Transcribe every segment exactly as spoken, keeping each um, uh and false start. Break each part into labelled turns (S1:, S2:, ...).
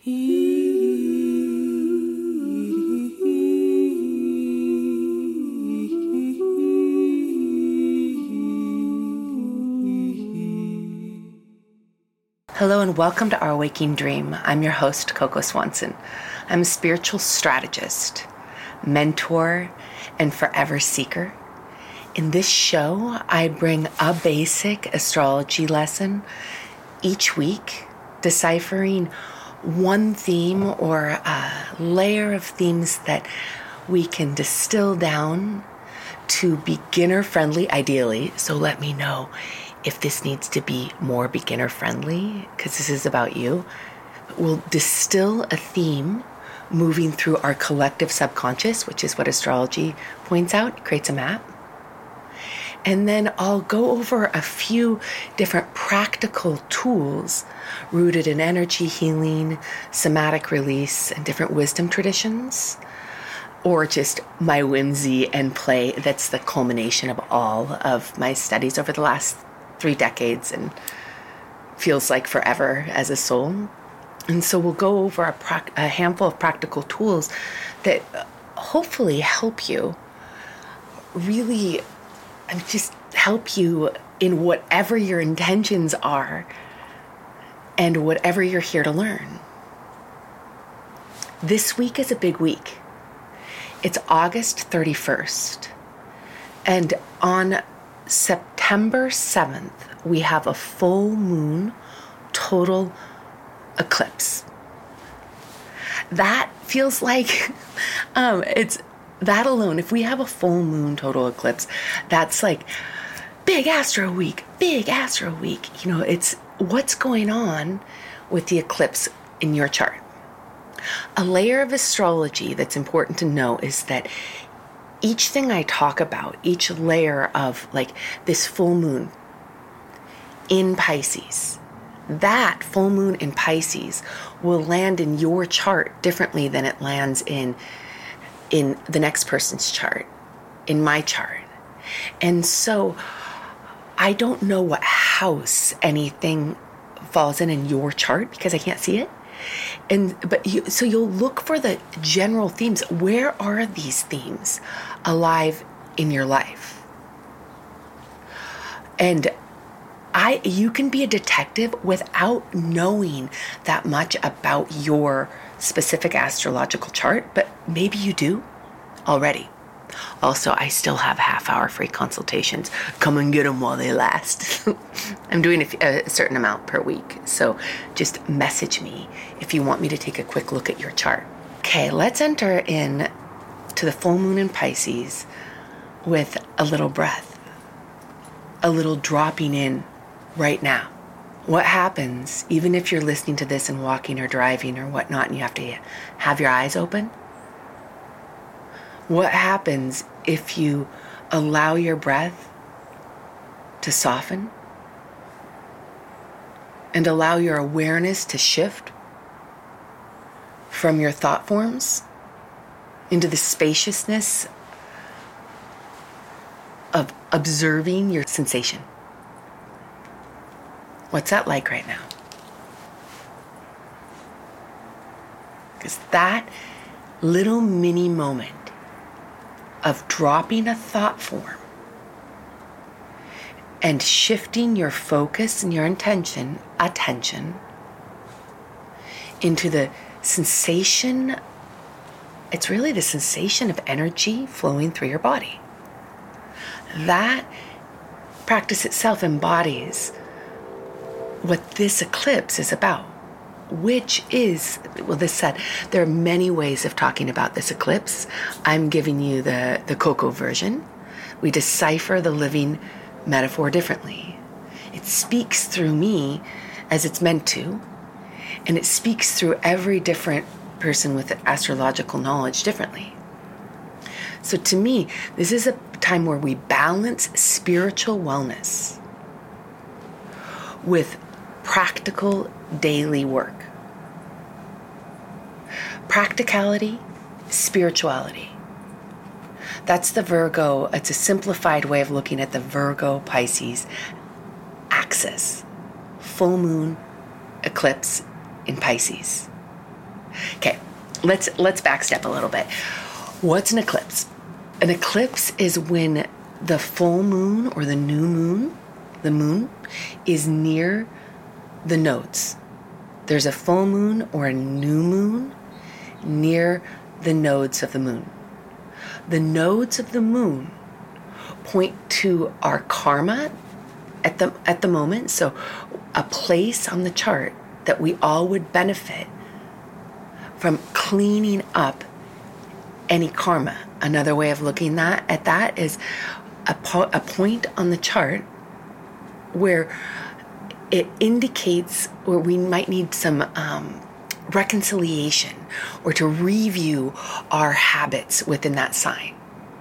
S1: Hello and welcome to Our Waking Dream. I'm your host, Coco Swanson. I'm a spiritual strategist, mentor, and forever seeker. In this show, I bring a basic astrology lesson each week, deciphering one theme or a layer of themes that we can distill down to beginner-friendly, ideally. So let me know if this needs to be more beginner-friendly, because this is about you. We'll distill a theme moving through our collective subconscious, which is what astrology points out, creates a map. And then I'll go over a few different practical tools rooted in energy healing, somatic release, and different wisdom traditions, or just my whimsy and play that's the culmination of all of my studies over the last three decades and feels like forever as a soul. And so we'll go over a, pra- a handful of practical tools that hopefully help you really just help you in whatever your intentions are and whatever you're here to learn. This week is a big week. It's August thirty-first. And on September seventh, we have a full moon total eclipse. That feels like, um, it's that alone. If we have a full moon total eclipse, that's like big astro week, big astro week. You know, it's what's going on with the eclipse in your chart. A layer of astrology that's important to know is that each thing I talk about, each layer of like this full moon in Pisces, that full moon in Pisces will land in your chart differently than it lands in in the next person's chart, in my chart. And so I don't know what house anything falls in in your chart because I can't see it. And but you, so you'll look for the general themes. Where are these themes alive in your life? And I, you can be a detective without knowing that much about your specific astrological chart, but maybe you do already. Also, I still have half-hour free consultations. Come and get them while they last. I'm doing a, a certain amount per week, so just message me if you want me to take a quick look at your chart. Okay, let's enter in to the full moon in Pisces with a little breath, a little dropping in right now. What happens, even if you're listening to this and walking or driving or whatnot, and you have to have your eyes open? What happens if you allow your breath to soften and allow your awareness to shift from your thought forms into the spaciousness of observing your sensation? What's that like right now? Because that little mini moment of dropping a thought form and shifting your focus and your intention, attention, into the sensation, it's really the sensation of energy flowing through your body. That practice itself embodies what this eclipse is about, which is, well, this said, there are many ways of talking about this eclipse. I'm giving you the, the Coco version. We decipher the living metaphor differently. It speaks through me as it's meant to, and it speaks through every different person with astrological knowledge differently. So to me, this is a time where we balance spiritual wellness with practical daily work. Practicality, spirituality. That's the Virgo, it's a simplified way of looking at the Virgo Pisces axis. Full moon eclipse in Pisces. Okay, let's let's backstep a little bit. What's an eclipse? An eclipse is when the full moon or the new moon, the moon, is near the nodes. There's a full moon or a new moon near the nodes of the moon. The nodes of the moon point to our karma at the at the moment, so a place on the chart that we all would benefit from cleaning up any karma. Another way of looking that at that is a, po- a point on the chart where it indicates where we might need some um, reconciliation or to review our habits within that sign.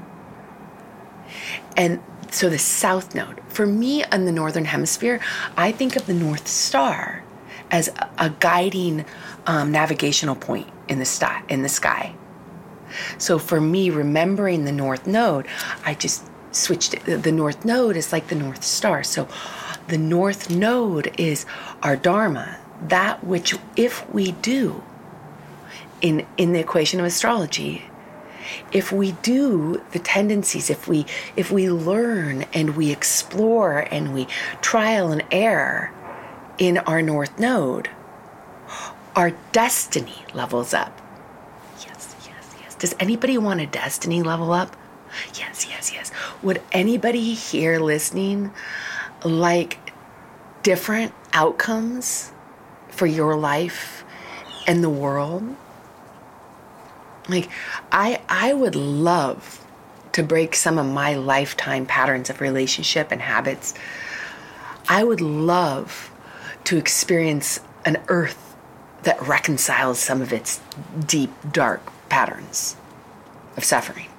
S1: And so the south node, for me in the northern hemisphere, I think of the North Star as a, a guiding um, navigational point in the sky, in the sky. So for me, remembering the North Node, I just switched it. The North Node is like the North Star. So the North Node is our Dharma, that which if we do in, in the equation of astrology, if we do the tendencies, if we if we learn and we explore and we trial and error in our North Node, our destiny levels up. Yes, yes, yes. Does anybody want a destiny level up? Yes, yes, yes. Would anybody here listening like different outcomes for your life and the world? Like, I I would love to break some of my lifetime patterns of relationship and habits. I would love to experience an earth that reconciles some of its deep, dark patterns of suffering.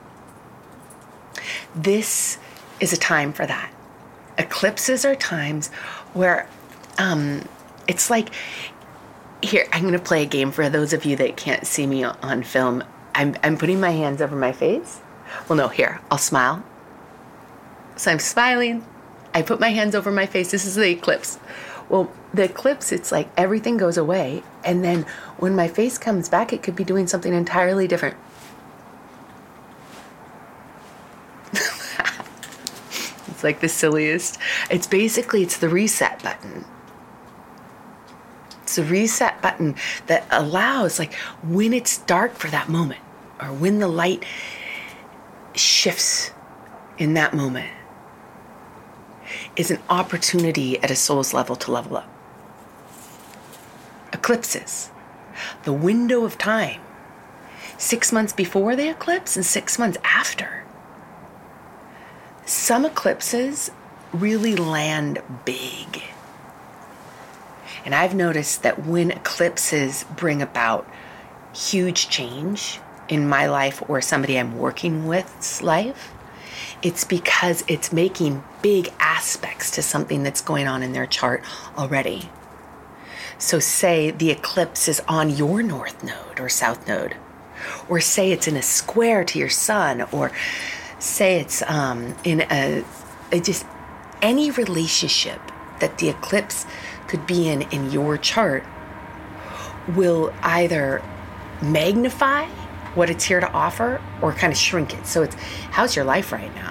S1: This is a time for that. Eclipses are times where um, it's like, here, I'm going to play a game for those of you that can't see me on film. I'm, I'm putting my hands over my face. Well, no, here, I'll smile. So I'm smiling. I put my hands over my face. This is the eclipse. Well, the eclipse, it's like everything goes away. And then when my face comes back, it could be doing something entirely different. It's like the silliest. It's basically, it's the reset button. It's the reset button that allows, like, when it's dark for that moment, or when the light shifts in that moment, is an opportunity at a soul's level to level up. Eclipses, the window of time, six months before the eclipse and six months after. Some eclipses really land big. And I've noticed that when eclipses bring about huge change in my life or somebody I'm working with's life, it's because it's making big aspects to something that's going on in their chart already. So say the eclipse is on your North Node or South Node, or say it's in a square to your sun, or say it's um, in a, a just any relationship that the eclipse could be in in your chart will either magnify what it's here to offer or kind of shrink it. So it's, how's your life right now?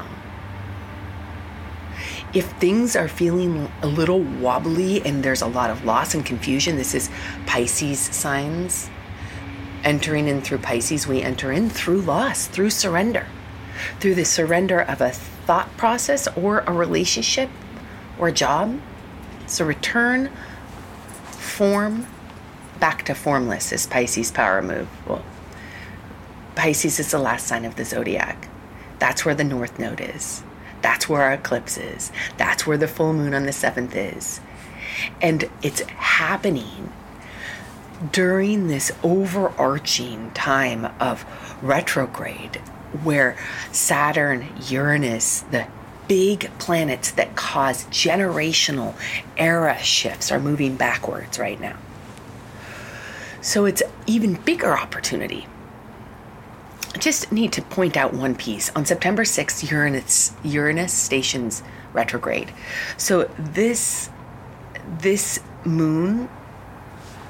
S1: If things are feeling a little wobbly and there's a lot of loss and confusion, this is Pisces signs. Entering in through Pisces, we enter in through loss, through surrender, through the surrender of a thought process or a relationship or a job. So return form back to formless is Pisces power move. Well, Pisces is the last sign of the zodiac. That's where the North Node is. That's where our eclipse is. That's where the full moon on the seventh is. And it's happening during this overarching time of retrograde where Saturn, Uranus, the big planets that cause generational era shifts are moving backwards right now. So it's even bigger opportunity. I just need to point out one piece. On September sixth, Uranus, Uranus stations retrograde. So this, this moon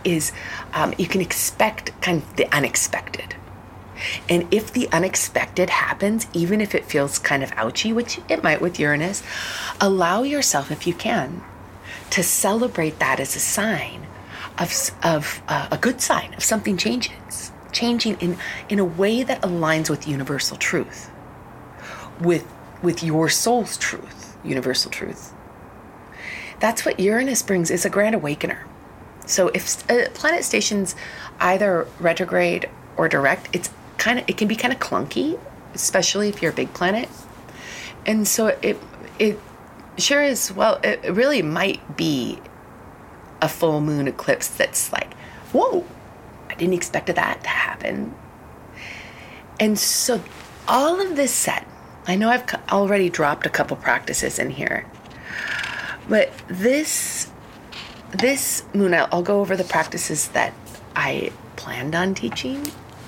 S1: is um, you can expect kind of the unexpected. And if the unexpected happens, even if it feels kind of ouchy, which it might with Uranus, allow yourself, if you can, to celebrate that as a sign of, of uh, a good sign of something changes, changing in, in a way that aligns with universal truth, with, with your soul's truth, universal truth. That's what Uranus brings, is a grand awakener. So if a planet stations either retrograde or direct, it's kind of, it can be kind of clunky, especially if you're a big planet. And so it it sure is, well, it really might be a full moon eclipse that's like, whoa, I didn't expect that to happen. And so all of this said, I know I've already dropped a couple practices in here, but this this moon, I'll, I'll go over the practices that I planned on teaching.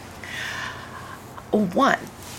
S1: One,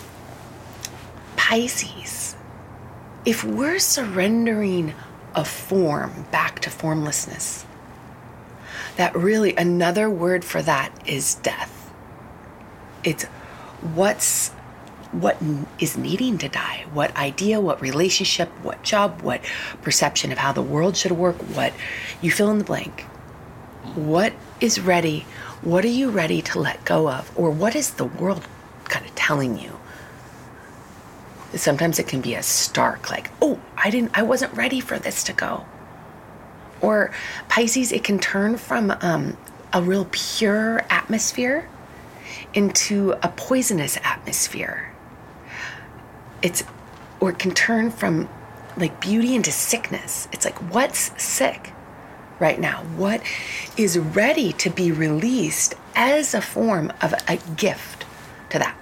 S1: Pisces. If we're surrendering a form back to formlessness, that really, another word for that is death. It's what's what is needing to die, what idea, what relationship, what job, what perception of how the world should work, what you fill in the blank. What is ready? What are you ready to let go of? Or what is the world kind of telling you? Sometimes it can be a stark, like, oh, I didn't, I wasn't ready for this to go. Or Pisces, it can turn from um, a real pure atmosphere into a poisonous atmosphere. It's, or it can turn from like beauty into sickness. It's like, what's sick right now? What is ready to be released as a form of a gift to that?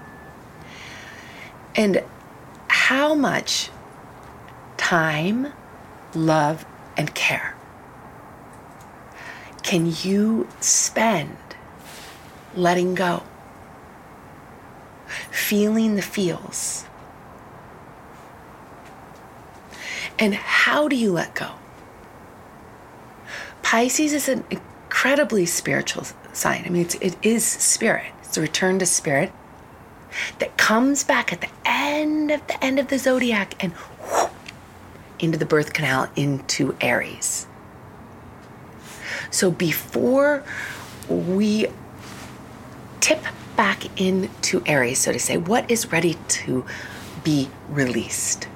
S1: And how much time, love, and care can you spend letting go, feeling the feels? And how do you let go? Pisces is an incredibly spiritual sign. I mean, it's, it is spirit. It's a return to spirit that comes back at the end of the end of the zodiac and whoosh, into the birth canal, into Aries. So before we tip back into Aries, so to say, what is ready to be released?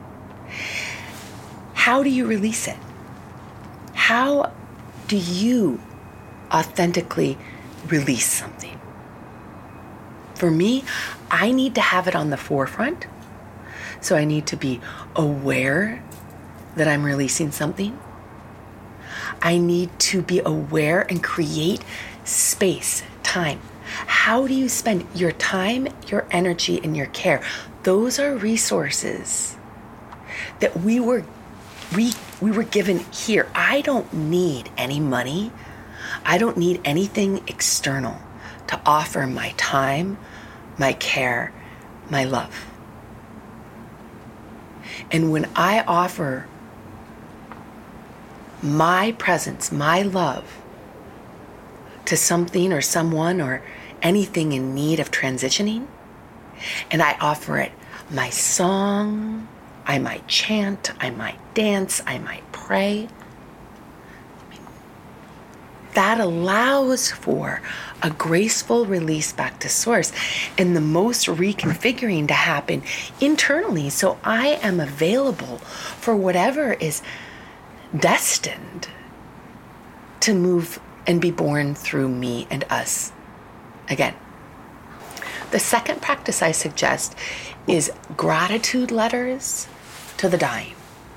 S1: How do you release it? How do you authentically release something? For me, I need to have it on the forefront. So I need to be aware that I'm releasing something. I need to be aware and create space, time. How do you spend your time, your energy, and your care? Those are resources that we were we, we were given here. I don't need any money. I don't need anything external to offer my time, my care, my love. And when I offer my presence, my love to something or someone or anything in need of transitioning, and I offer it my song, I might chant, I might dance, I might pray, that allows for a graceful release back to source and the most reconfiguring to happen internally. So I am available for whatever is destined to move and be born through me and us again. The second practice I suggest is gratitude letters to the dying.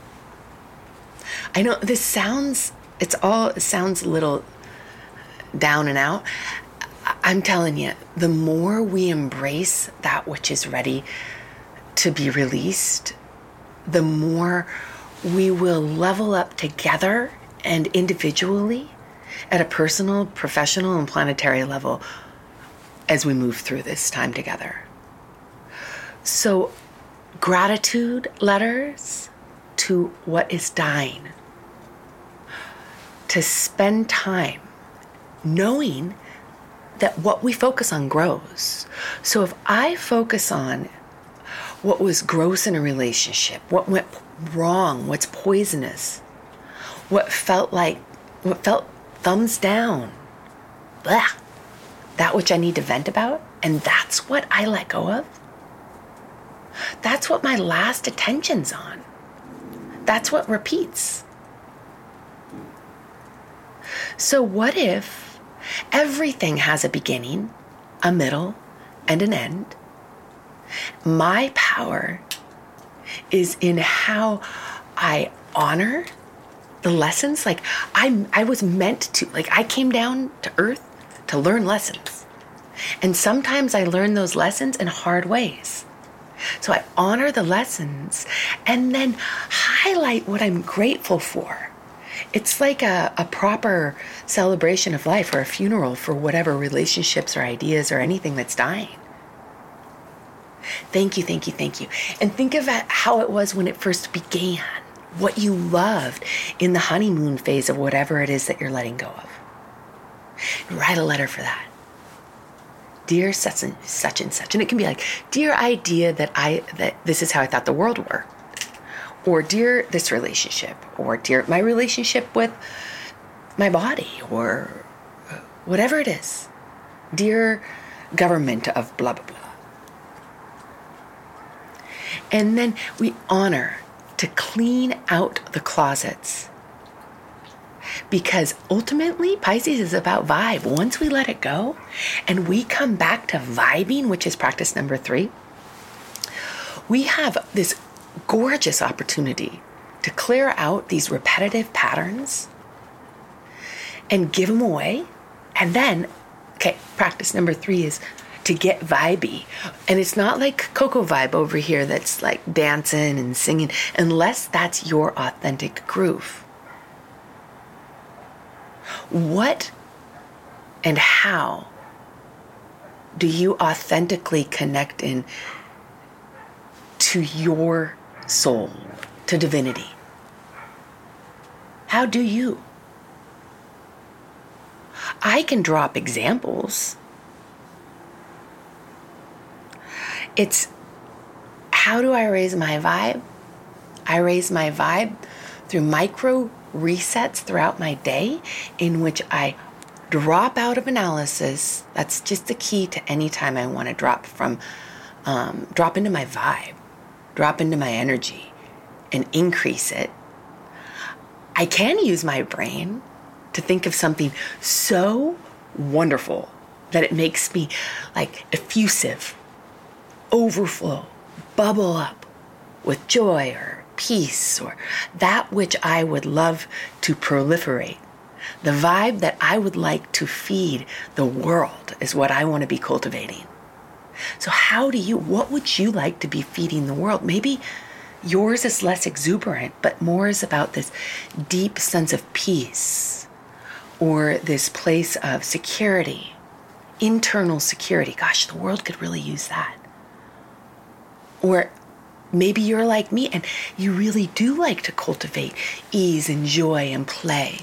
S1: I know this sounds, it's all, it sounds a little down and out. I'm telling you, the more we embrace that which is ready to be released, the more we will level up together and individually at a personal, professional, and planetary level as we move through this time together. So, gratitude letters to what is dying. To spend time knowing that what we focus on grows. So if I focus on what was gross in a relationship, what went wrong, what's poisonous, what felt like, what felt thumbs down, blah, that which I need to vent about, and that's what I let go of, that's what my last attention's on. That's what repeats. So what if everything has a beginning, a middle, and an end? My power is in how I honor the lessons. Like I, I was meant to, like I came down to earth to learn lessons. And sometimes I learn those lessons in hard ways. So I honor the lessons and then highlight what I'm grateful for. It's like a, a proper celebration of life or a funeral for whatever relationships or ideas or anything that's dying. Thank you, thank you, thank you. And think of it, how it was when it first began, what you loved in the honeymoon phase of whatever it is that you're letting go of. And write a letter for that. Dear such and such and such. And it can be like, dear idea that I that this is how I thought the world worked. Or dear this relationship. Or dear my relationship with my body. Or whatever it is. Dear government of blah, blah, blah. And then we honor to clean out the closets. Because ultimately, Pisces is about vibe. Once we let it go and we come back to vibing, which is practice number three, we have this gorgeous opportunity to clear out these repetitive patterns and give them away. And then, okay, practice number three is to get vibey. And it's not like Coco vibe over here that's like dancing and singing, unless that's your authentic groove. What and how do you authentically connect in to your soul, to divinity? How do you? I can drop examples. It's how do I raise my vibe? I raise my vibe through micro resets throughout my day in which I drop out of analysis. That's just the key to any time I want to drop from, um, drop into my vibe, drop into my energy and increase it. I can use my brain to think of something so wonderful that it makes me like effusive, overflow, bubble up with joy or peace or that which I would love to proliferate. The vibe that I would like to feed the world is what I want to be cultivating. So how do you, what would you like to be feeding the world? Maybe yours is less exuberant, but more is about this deep sense of peace or this place of security, internal security. Gosh, the world could really use that. Or maybe you're like me and you really do like to cultivate ease and joy and play.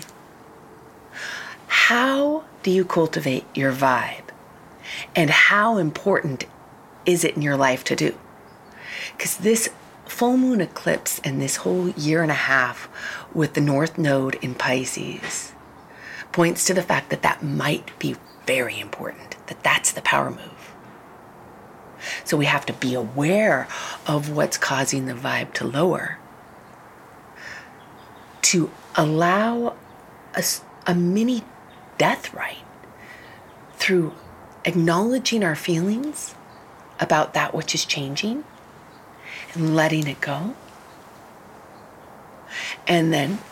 S1: How do you cultivate your vibe? And how important is it in your life to do? Because this full moon eclipse and this whole year and a half with the North Node in Pisces points to the fact that that might be very important, that that's the power move. So we have to be aware of what's causing the vibe to lower, to allow a, a mini death rite through acknowledging our feelings about that which is changing and letting it go. And then,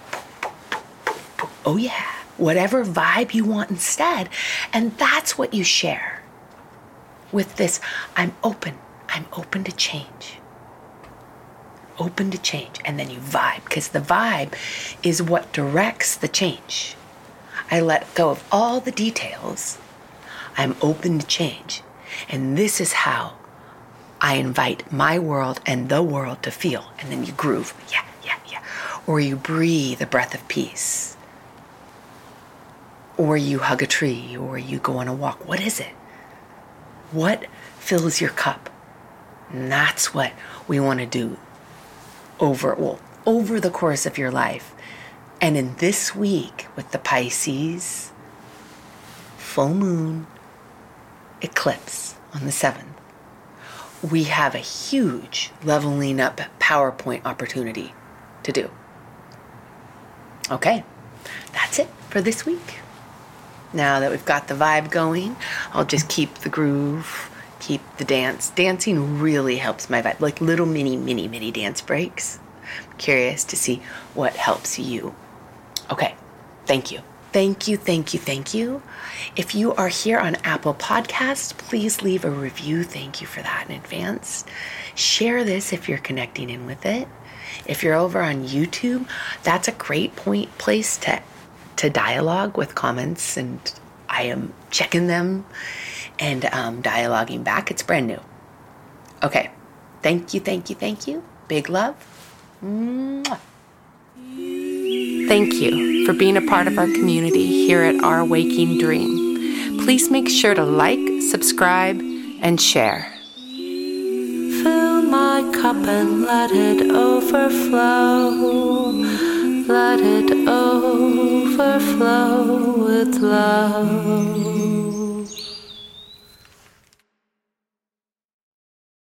S1: oh yeah, whatever vibe you want instead. And that's what you share. With this, I'm open. I'm open to change. Open to change. And then you vibe, because the vibe is what directs the change. I let go of all the details. I'm open to change. And this is how I invite my world and the world to feel. And then you groove. Yeah, yeah, yeah. Or you breathe a breath of peace. or you hug a tree, or you go on a walk. What is it? What fills your cup? And that's what we want to do over, well, over the course of your life. And in this week with the Pisces full moon eclipse on the seventh, we have a huge leveling up PowerPoint opportunity to do. Okay, that's it for this week. Now that we've got the vibe going, I'll just keep the groove, keep the dance. Dancing really helps my vibe, like little mini, mini, mini dance breaks. I'm curious to see what helps you. Okay, thank you. Thank you, thank you, thank you. If you are here on Apple Podcasts, please leave a review. Thank you for that in advance. Share this if you're connecting in with it. If you're over on YouTube, that's a great point place to to dialogue with comments, and I am checking them and um, dialoguing back. It's brand new. Okay. Thank you, thank you, thank you. Big love. Mwah. Thank you for being a part of our community here at Our Waking Dream. Please make sure to like, subscribe, and share. Fill my cup and let it overflow. Let it overflow with love.